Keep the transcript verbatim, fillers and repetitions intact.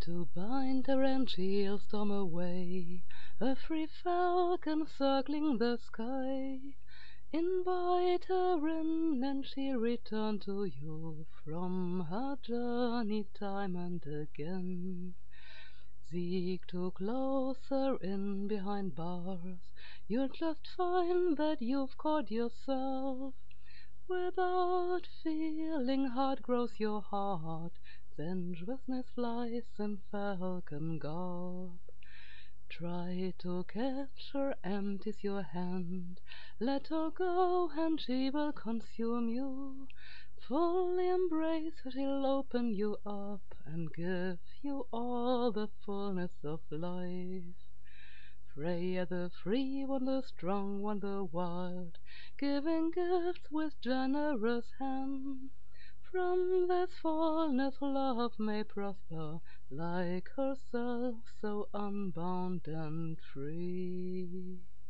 to bind her and she'll storm away, a free falcon circling the sky. Invite her in, and she'll return to you from her journey time and again. Seek to close her in behind bars, you'll just find that you've caught yourself. Without feeling hard grows your heart, sensuousness flies in falcon garb. Try to catch her, empties your hand, let her go and she will consume you. Fully embrace her, she'll open you up and give you all the fullness of life. Freya the free one, the strong one, the wild, giving gifts with generous hand. From this fullness love may prosper, like herself so unbound and free.